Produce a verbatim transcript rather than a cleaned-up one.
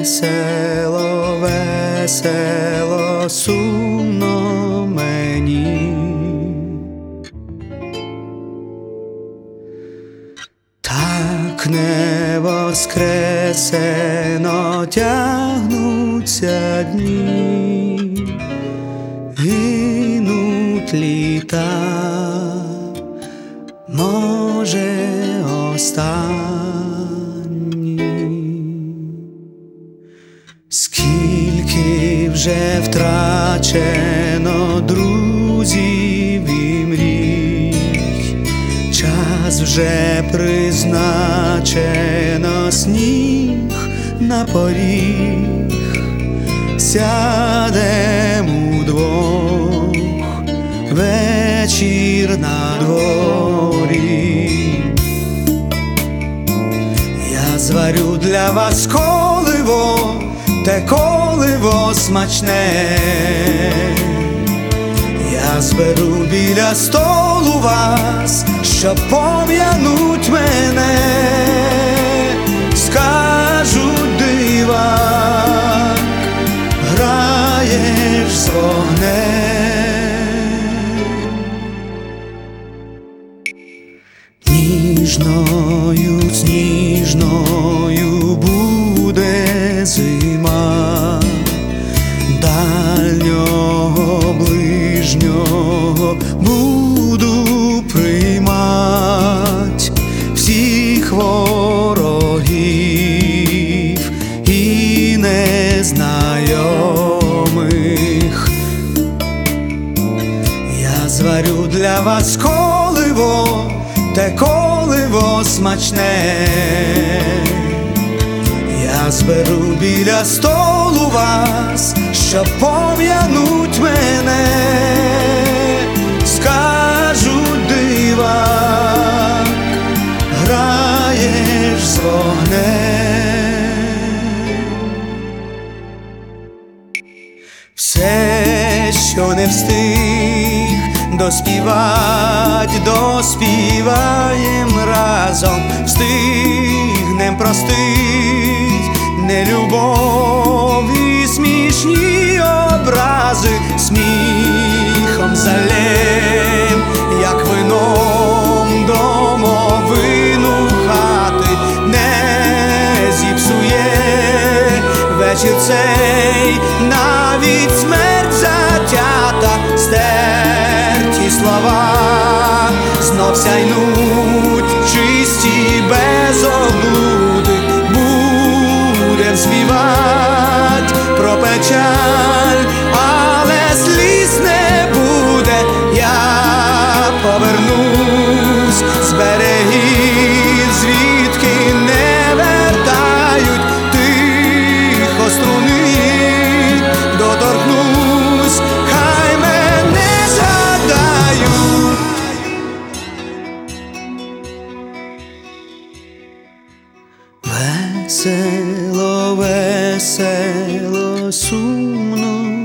Весело, весело, сумно мені. Так не воскресено тягнуться дні, гинуть літа, може останні. Скільки вже втрачено друзів і мрій, час вже призначено, сніг на поріг, сядем удвох, вечір на дворі. Я зварю для вас коливо, те коливо смачне. Я зберу біля столу вас, щоб пом'януть мене. Скажуть, дива, граєш з вогнем. Ніжною, сніжною буде зима, дальнього, ближнього буду приймать всіх ворогів і незнайомих. Я зварю для вас коливо, те коливо смачне. Я зберу біля столу вас, щоб пом'януть мене. Скажуть, дива, граєш з вогнем. Все, що не встиг доспівать, доспіваєм разом, встигнем простить нелюбов і смішні образи, сміхом залєм, як вином домовину хати, не зіпсує вечір цей, навіть смерть затята, стерті слова знов сяйнуть чисті без облуди. Будем співать про печаль, але сліз не буде. Я повернусь з берегів, звідки не вертають тихо струни. Доторкнусь, хай мене згадають. Весело, весело, сумно